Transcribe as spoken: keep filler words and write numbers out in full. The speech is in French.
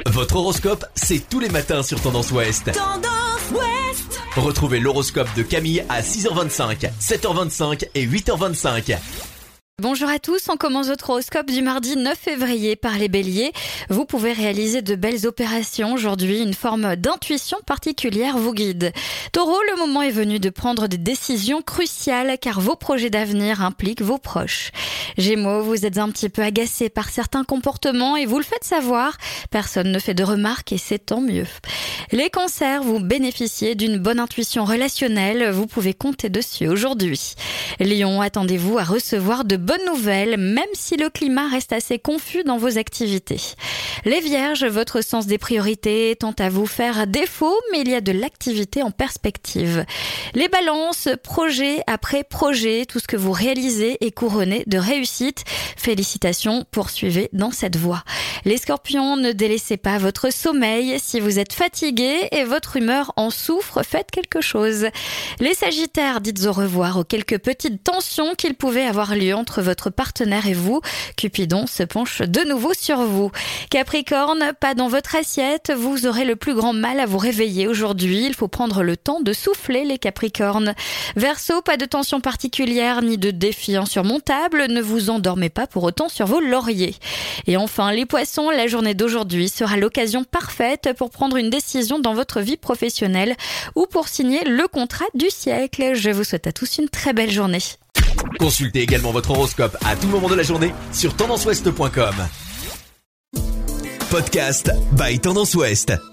Votre horoscope, c'est tous les matins sur Tendance Ouest. Tendance Ouest. Retrouvez l'horoscope de Camille à six heures vingt-cinq, sept heures vingt-cinq et huit heures vingt-cinq. Bonjour à tous, on commence votre horoscope du mardi neuf février par les béliers. Vous pouvez réaliser de belles opérations aujourd'hui, une forme d'intuition particulière vous guide. Taureau, le moment est venu de prendre des décisions cruciales car vos projets d'avenir impliquent vos proches. Gémeaux, vous êtes un petit peu agacé par certains comportements et vous le faites savoir. Personne ne fait de remarques et c'est tant mieux. Les cancers, vous bénéficiez d'une bonne intuition relationnelle, vous pouvez compter dessus aujourd'hui. Lion, attendez-vous à recevoir de bonnes nouvelles, même si le climat reste assez confus dans vos activités. Les vierges, votre sens des priorités tend à vous faire défaut, mais il y a de l'activité en perspective. Les balances, projet après projet, tout ce que vous réalisez est couronné de réussite. Félicitations, poursuivez dans cette voie. Les scorpions, ne délaissez pas votre sommeil. Si vous êtes fatigué et votre humeur en souffre, faites quelque chose. Les sagittaires, dites au revoir aux quelques petites tensions qu'il pouvait avoir lieu entre votre partenaire et vous. Cupidon se penche de nouveau sur vous. Capricorne, pas dans votre assiette, vous aurez le plus grand mal à vous réveiller aujourd'hui. Il faut prendre le temps de souffler les Capricornes. Verseau, pas de tension particulière ni de défi insurmontable. Ne vous endormez pas pour autant sur vos lauriers. Et enfin, les poissons, la journée d'aujourd'hui sera l'occasion parfaite pour prendre une décision dans votre vie professionnelle ou pour signer le contrat du siècle. Je vous souhaite à tous une très belle journée. Consultez également votre horoscope à tout moment de la journée sur tendance ouest point com. Podcast by Tendance Ouest.